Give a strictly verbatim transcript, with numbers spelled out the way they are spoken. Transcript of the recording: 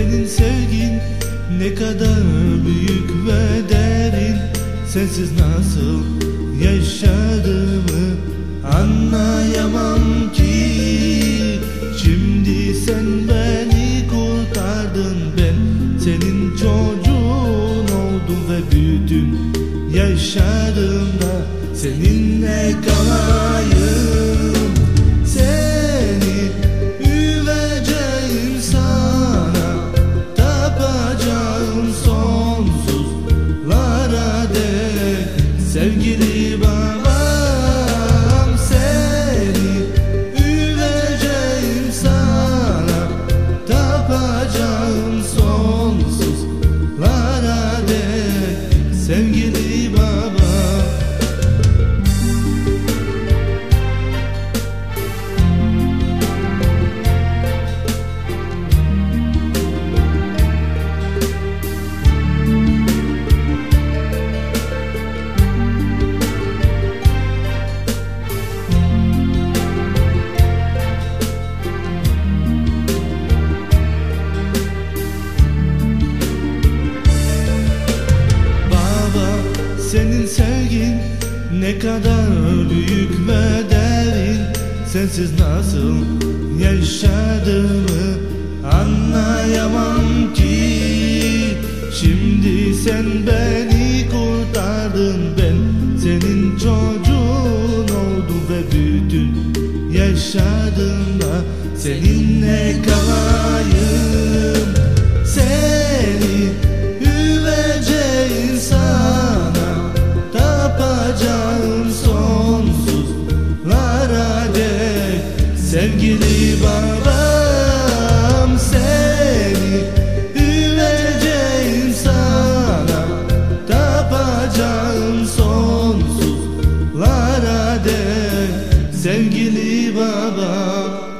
senin sevgin ne kadar büyük ve derin. Sensiz nasıl yaşadığımı anlayamam ki. Şimdi sen beni kurtardın, ben senin çocuğun oldum ve büyüdüm. Yaşadığımda seninle kalayım. Seni üveceğim, sana tapacağım sonsuzlara dek. Sevgili babam, seni üveceğim, sana tapacağım sonsuzlara dek. Sevgili babam. Senin sevgin ne kadar büyük ve derin. Sensiz nasıl yaşadığımı anlayamam ki. Şimdi sen beni kurtardın, ben senin çocuğun oldum ve büyüdüm. Yaşadığımda seninle kalayım. Seni üveceğim, sana tapacağım sonsuzlara dek. Sevgili babam, seni üveceğim, sana tapacağım sonsuzlara dek. Sevgili babam.